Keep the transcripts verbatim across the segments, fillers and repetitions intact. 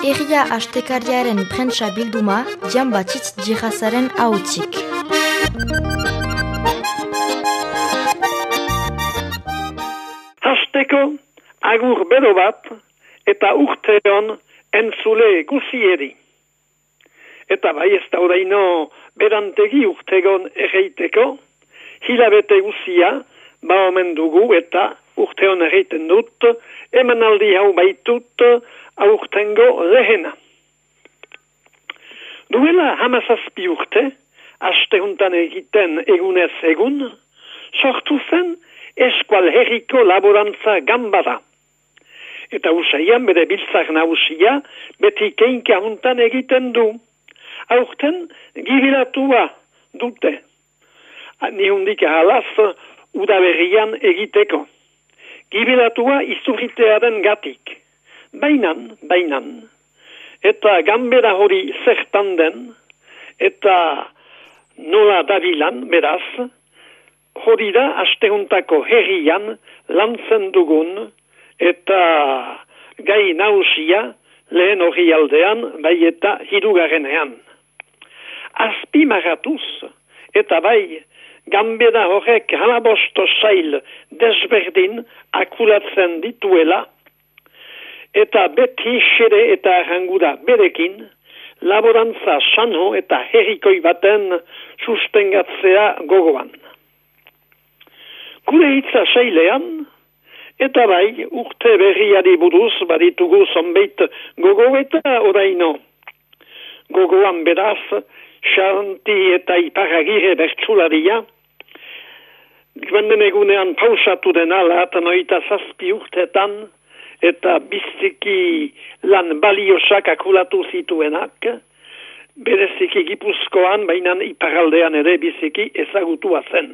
Herria astekariaren prentsa bilduma, Jan Batxitz Jihazaren ahotzik. Hasteko, agur bero bat, eta urteon entzule guzieri. Eta bai ez da oraino berantegi urtegon erreiteko, hilabete guzia, ba omen dugu eta urteon erreiten dut, emanaldi hau baitut, aurtengo lehena. Duela hamazazpi urte, aste juntan egiten egunez egun, sortu zen eskual herriko laborantza gambara. Eta usaian bere biltzak nagusia beti keinka juntan egiten du. Aurten gibilatua dute. Ni hundik ahalaz udaberrian egiteko. Gibilatua izurritearen gatik. Bainan, bainan. Eta gambera hori zertan den, eta nola dabilan, beraz, hori da astehuntako herrian lantzen dugun, eta gai nausia lehen hori aldean, bai eta hirugarrenean. Azpimaratuz, eta bai, gambera horrek halabosto sail desberdin akulatzen dituela, eta beti xere eta arrangura berekin, laborantza sano eta herrikoi baten sustengatzea gogoan. Gure hitza sailean, eta bai, urte berriari buruz baditugu zonbeit gogo eta oraino. Gogoan beraz, xaranti eta iparagire bertsularia, Gwenden egunean pausatu dena lahatan oita zazpi urtetan, eta biziki lan baliosak akulatu zituenak, bereziki Gipuzkoan, baina iparaldean ere biziki ezagutua zen.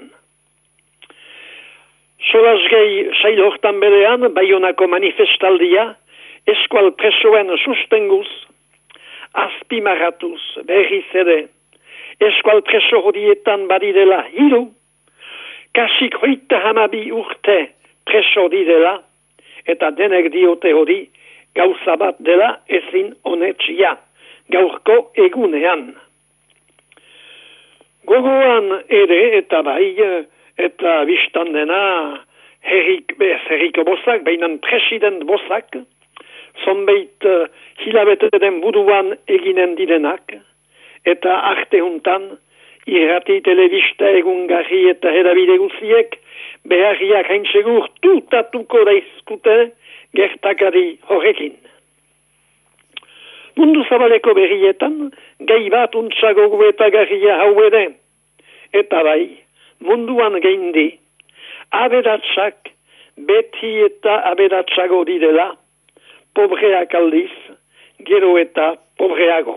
Solazgei sail hortan berean, Baionako manifestaldia, eskual presoen sustenguz, azpimaratuz berriz ere, eskual preso horietan badirela hiru, kasik hoita hamabi urte preso direla, eta denek diote hori gauza bat dela ezin honetxia, gaurko egunean. Gogoan ere eta bai, eta biztan dena herrik, bez, herriko bozak, bainan president bozak, zonbeit uh, hilabete den buruan eginen direnak, eta arte juntan, irrati, telebista, egungarri eta hedabide guziek, beharriak hain segur tutatuko daizkute gertakari horrekin. Mundu zabaleko berrietan, gai bat untsago eta garria hau ere. Eta bai, munduan geindi, aberatsak beti eta aberatsago direla, pobreak aldiz, gero eta pobreago.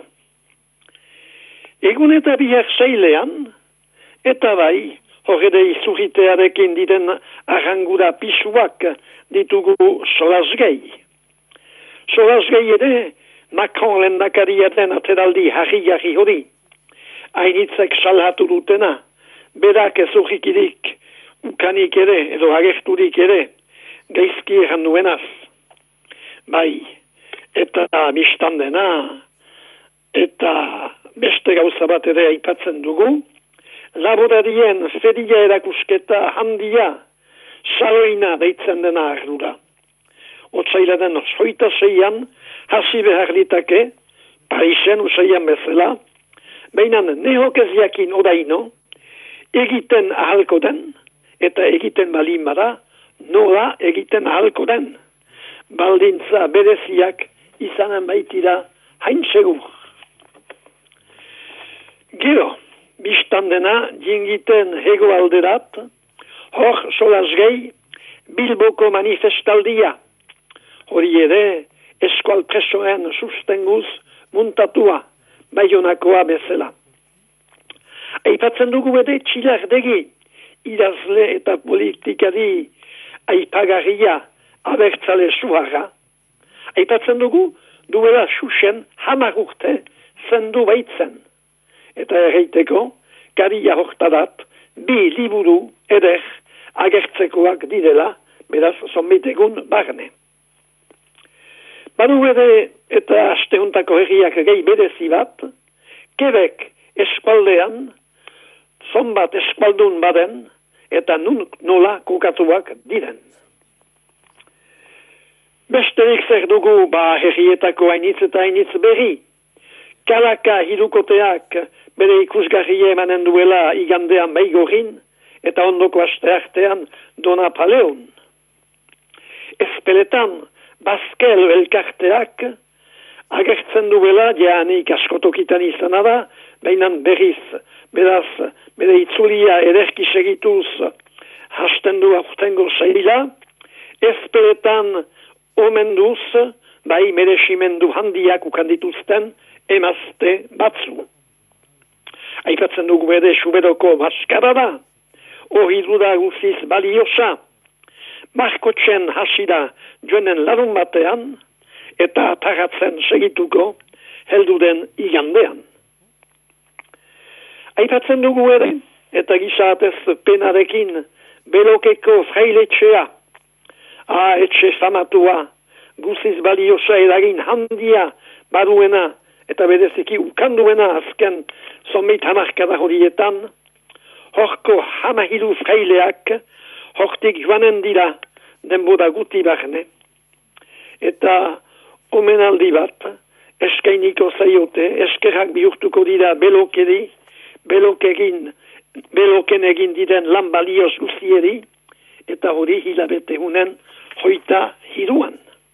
Egun eta bihar sailean, eta bai, horre izurritearekin diren arrangura pisuak ditugu solazgei. Solazgei ere, Macron lendakariaren ateraldi harri-harri hori. Hainitzek salhatu dutena, berak ezurrikirik, ukanik ere, edo agerturik ere, gaizki erran nuenaz. Bai, eta biztan dena, eta beste gauza bat ere aipatzen dugu, laborarien feria erakusketa handia, saloina deitzen dena ardura. Otsailaren hogeita seian, hasi behar ditake, Parisen usaian bezala, baina nehok ez jakin oraino, egiten ahalko den, eta egiten balin bada, nola egiten ahalko den. Baldintza bereziak izanen baitira hain segur. Gero, biztan dena, jingiten hego alderat, hor solazgei, Bilboko manifestaldia. Hori ere, eskual presoen sustenguz muntatua, Baionakoa bezala. Aipatzen dugu ere txilardegi, idazle eta politikari aipagarria abertzale suharra. Aipatzen dugu, duela xuxen hamar urte zendu baitzen. Eta erreiteko, garia hortadat, bi liburu eder agertzekoak direla, beraz zonbitegun barne. Badu ere eta asteuntako herriak gehi berezi bat, Quebec eskualdean, zonbat eskualdun baden, eta nun nola kokatuak diren. Besterik zer dugu ba herrietako hainitz eta hainitz berri. Kalaka hirukoteak bere ikusgarrie emanen duela igandean baigorin, eta ondoko aste artean Dona Paleon. Ezpeletan, Baskel elkarteak agertzen duela, jaanik askotokitan izan da, bainan berriz, beraz, bere itzulia ederki segituz hasten du aurtengo saila, ezpeletan omenduz, bai merezimendu handiak ukandituzten emazte batzu. Aipatzen dugu bere suberoko maskarada, hori duda guziz baliosa, markotzen hasida joenen larun batean, eta ataratzen segituko helduden igandean. Aipatzen dugu ere, eta gizatez penarekin belokeko frailetxea, a etxe famatua, guziz baliosa eragin handia baduena, eta bereziki ukanduena azken zonbeit hamarkada horietan, horko hamahiru fraileak, hortik joanen dira denbora guti barne, eta omenaldi bat, eskainiko zaiote, eskerrak bihurtuko dira belokeri, belokegin, beloken egin diren lan balioz guzieri, eta hori hilabete hunen hoita hiruan.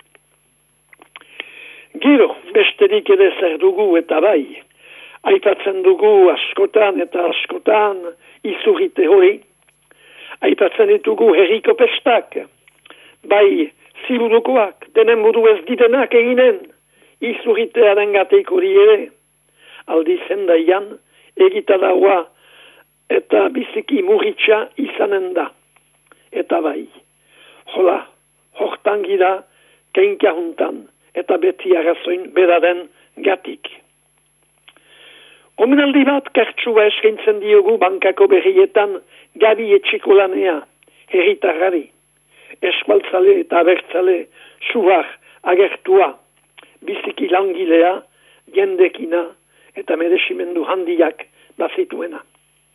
Gero, besterik ere zer dugu eta bai, aipatzen dugu askotan eta askotan izurite hori, aipatzen ditugu herriko pestak, bai ziburukoak, denen buru ez ditenak eginen, izuritearen gateik hori ere, aldi zendaian, egitadaua eta biziki murritxa izanen da. Eta bai, jola, hortan gira, keinka juntan, eta beti arrazoin beraren gatik. Omenaldi bat kartsua eskaintzen diogu bankako berrietan Gabi etxiko lanea, herritarrari, eskualtzale eta abertzale suhar agertua, biziki langilea, jendekina eta merezimendu handiak bazituena.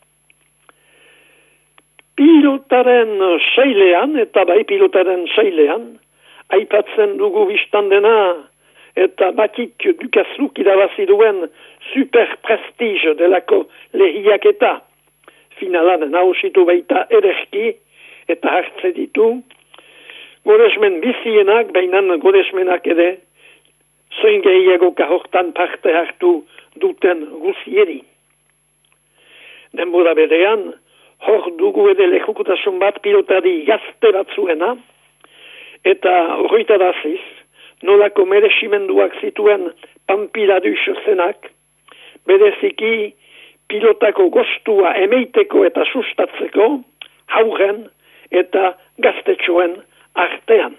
Pilotaren seilean, eta bai pilotaren seilean, aipatzen dugu biztandena, eta bakik dukazluk irabazi duen super prestige delako lehiak eta finalan nausitu baita ederki, eta hartze ditu, goresmen bizienak, bainan goresmenak ere, zoin gehiago kahortan parte hartu duten guzieri. Denbora berean, hor dugu ere lehukutasun bat pilotari gazte batzuena, eta horreita daziz, nolako merezimenduak zituen Pampiladus zenak, bereziki pilotako gostua emeiteko eta sustatzeko, hauren eta gaztetxoen artean.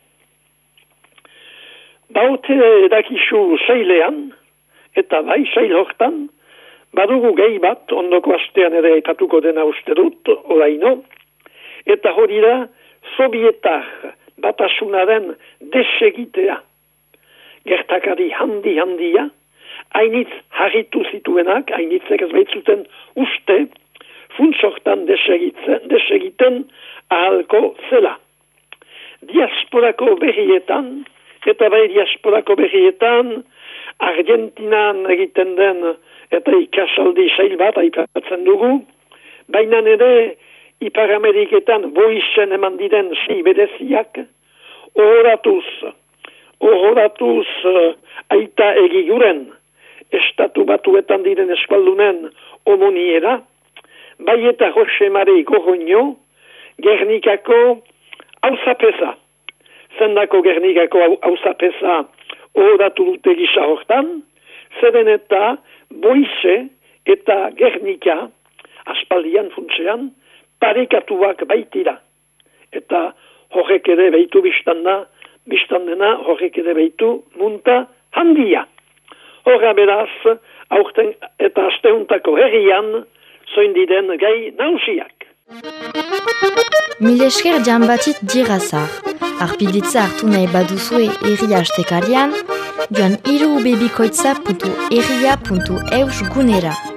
Baute dakizu seilean, eta bai seil hortan, badugu gehi bat, ondoko astean ere aipatuko dena uste dut, oraino, eta hori da, Sovietar batasunaren desegitea. Gertakari handi handia, hainitz harritu zituenak, hainitzek ez baitzuten uste, funtsortan desegiten ahalko zela. Diasporako berrietan, eta bai diasporako berrietan, Argentinan egiten den eta ikasaldi sail bat aipatzen dugu, baina ere Ipar Ameriketan boizen eman diren sei bereziak, ohoratuz, ohoratuz uh, aita egiguren, estatu batuetan diren eskualdunen omoniera, bai eta Jose Mari Gorroño, Gernikako hauzapeza, zendako Gernikako hauzapeza ohoratu dute gisa hortan, zeren eta boize eta Gernika, aspaldian funtsean, parekatuak baitira. Eta horrek ere behitu biztanda, biztandena horrek ere behitu munta handia. Horra beraz, aurten eta asteuntako herrian, zoin diden gai nausiak. Milesker Giambatit Dirazar. Arpilditza hartu nahi baduzue herri hastekarian, joan hiru bebikoitza puntu erria puntu eus gunera.